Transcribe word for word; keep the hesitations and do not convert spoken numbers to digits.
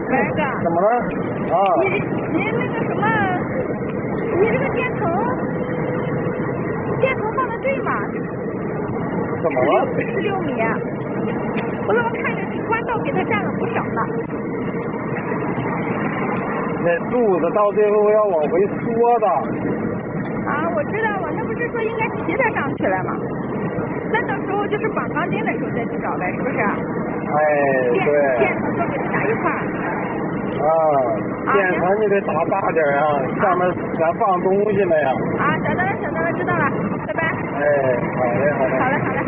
白哥， 怎么了？啊， 你你那个什么，你这个电筒，电筒放的对吗？ 怎么了？ 十六米，我怎么看着弯道比他占了不少呢？ 那柱子到最后要往回缩的。 啊，我知道，我那不是说应该骑它上去了吗？那到时候就是绑钢筋的时候再去找呗，是不是？ 哎， 电对。 电筒都给它打一块儿。 啊，电筒你得打大点啊，上面咱放东西了呀。 啊，晓得了，晓得了，知道了，拜拜。 哎，好嘞，好嘞。 好嘞，好嘞。